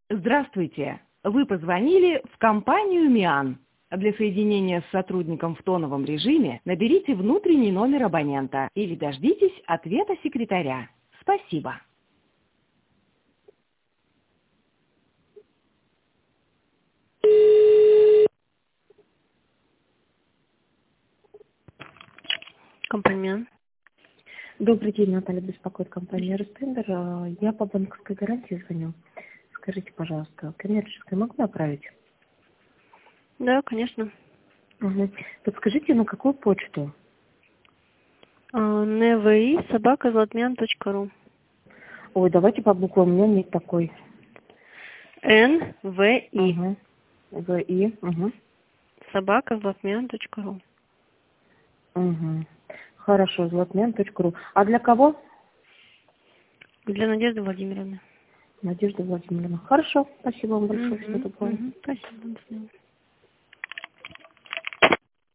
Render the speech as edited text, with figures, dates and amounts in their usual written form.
Здравствуйте! Вы позвонили в компанию МИАН. Для соединения с сотрудником в тоновом режиме наберите внутренний номер абонента или дождитесь ответа секретаря. Спасибо. Компания. Добрый день, Наталья, беспокоит компания Ростендер. Я по банковской гарантии звоню. Скажите, пожалуйста, коммерческое могу направить? Да, конечно. Угу. Подскажите, на какую почту? nvi@zlatmian.ru. Ой, давайте по буквам, у меня нет такой. nvi Угу. ВИ. Угу. @zlatmian.ru. Угу. Хорошо, zlatmian.ru. А для кого? Для Надежды Владимировны. Надежда Владимировна. Хорошо, спасибо вам большое, что добавили. Спасибо. До свидания.